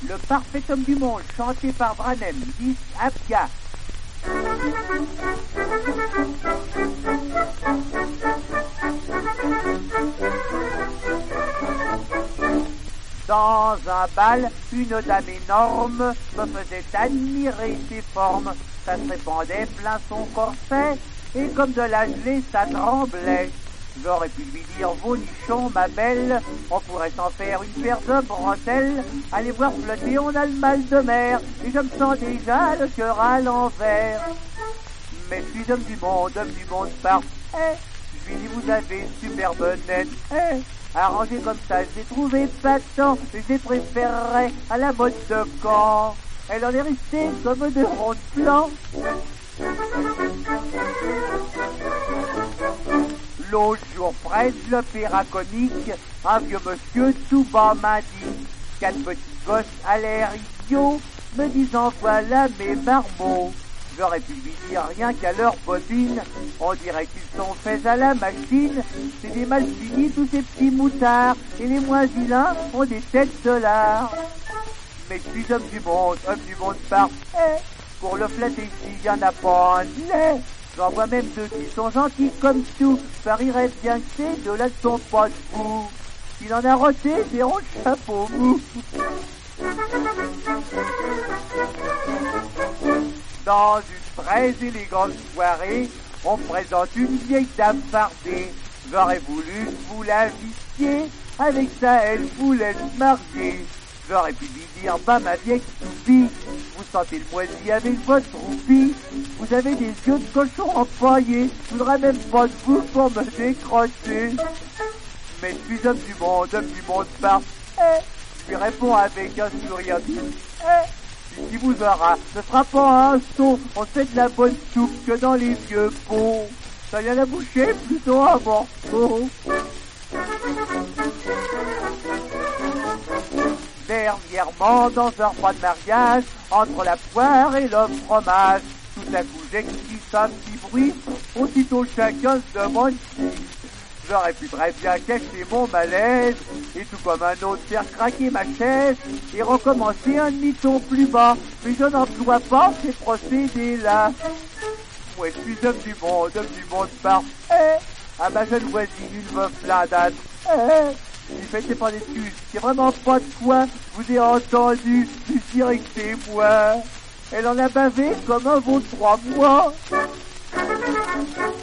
Le parfait homme du monde, chanté par Branem, 10 Abga. Dans un bal, une dame énorme me faisait admirer ses formes. Ça se répandait plein son corset, et comme de la gelée, ça tremblait. J'aurais pu lui dire, vos nichons, ma belle, on pourrait s'en faire une paire de bretelles. Allez voir flotter, on a le mal de mer, et je me sens déjà le cœur à l'envers. Mais je suis homme du monde parfait. Je lui dis, vous avez une superbe nette. Arrangé comme ça, je l'ai trouvé patent, je les préférerais à la mode de Caen. Elle en est restée comme de ronds de plan. L'autre jour, près de l'opéra comique, un vieux monsieur tout bas m'a dit, 4 petits gosses à l'air idiot, me disant voilà mes marmots. J'aurais pu lui dire rien qu'à leur bobine, on dirait qu'ils sont faits à la machine, c'est des mal finis tous ces petits moutards, et les moins vilains ont des têtes de lard. Mais je suis homme du monde parfait, pour le flatter ici, y en a pas un lait. J'en vois même ceux qui sont gentils comme tout, parierait bien que ces deux-là ne sont pas de fous. Il en a roté des ronds de chapeau mou. Dans une très élégante soirée, on présente une vieille dame fardée. J'aurais voulu vous l'inviter, avec ça elle voulait se marier. J'aurais pu lui dire, bah ma vieille toupie, vous sentez le moisi avec votre roupie, vous avez des yeux de cochon empaillés, je voudrais même pas de vous pour me décrocher. Mais je suis homme du monde parfait, je lui réponds avec un sourire discret. Qui vous aura, ce sera pas un son, on fait de la bonne soupe que dans les vieux pots. Ça vient la boucher, plutôt un morceau. Dernièrement, dans un repas de mariage, entre la poire et le fromage, tout à coup j'excite un petit bruit, aussitôt chacun se demande qui. J'aurais pu très bien cacher mon malaise, et tout comme un autre faire craquer ma chaise, et recommencer un demi-ton plus bas, mais je n'emploie pas ces procédés-là. Moi je suis homme du monde parfait, à ma jeune voisine une meuf là d'attrait. Si faites pas d'excuses, c'est vraiment pas de quoi, je vous ai entendu, je dirais que c'est moi. Elle en a bavé comme un veau de 3 mois.